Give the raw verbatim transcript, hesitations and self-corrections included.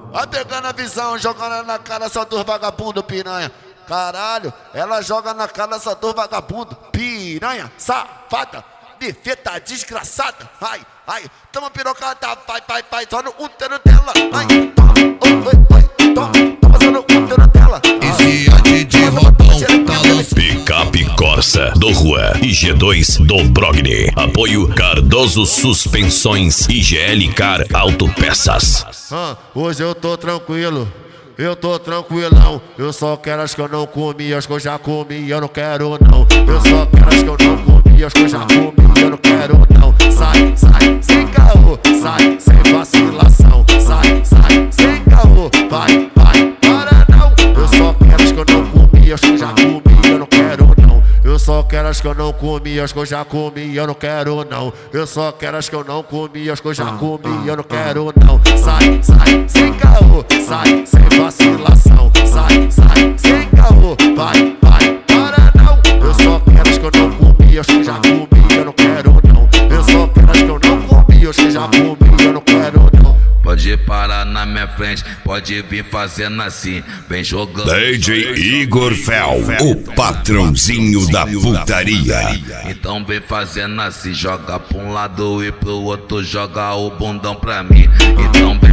Vai pegando a visão, jogando na cara só dos vagabundo, piranha. Caralho, ela joga na cara só dos vagabundo, piranha, safada, defeta desgraçada. Ai, ai, toma pirocada, vai, vai, vai, só no útero dela. Ai, toma, oi, oi, oi, toma, toma só no útero dela. E se a Didi Rodão tá lançando Picape Corsa do Juan e G dois do Brogni. Apoio Cardoso Suspensões e G L Car Autopeças. Ah, hoje eu tô tranquilo, eu tô tranquilão. Eu só quero as que eu não comi, as que eu já comi, eu não quero não. Eu só quero as que eu não comi, as que eu já comi, eu não quero não. Sai, sai, sem caô, sai, sem vacilação. Sai, sai, sem caô, vai, vai, para não. Eu só quero as que eu não comi, as que eu já comi, eu não quero não. Eu só quero as que eu não comi, as que eu já comi, eu não quero não. Eu só quero as que eu não comi, as que eu já comi, eu não quero não. Sai, sai, sem caô, sai, sem vacilação. Sai, sai, sem caô, vai, vai, para não. Eu só quero as que eu não comi, as que eu já comi, eu não quero não. Eu só quero as que eu não comi, as que já comi, eu não quero não. Pode parar na minha frente, pode vir fazendo assim, vem jogando. D J Igor Fel, o patrãozinho da putaria. Então vem fazendo assim, joga pra um lado e pro outro, joga o bundão pra mim. Então vem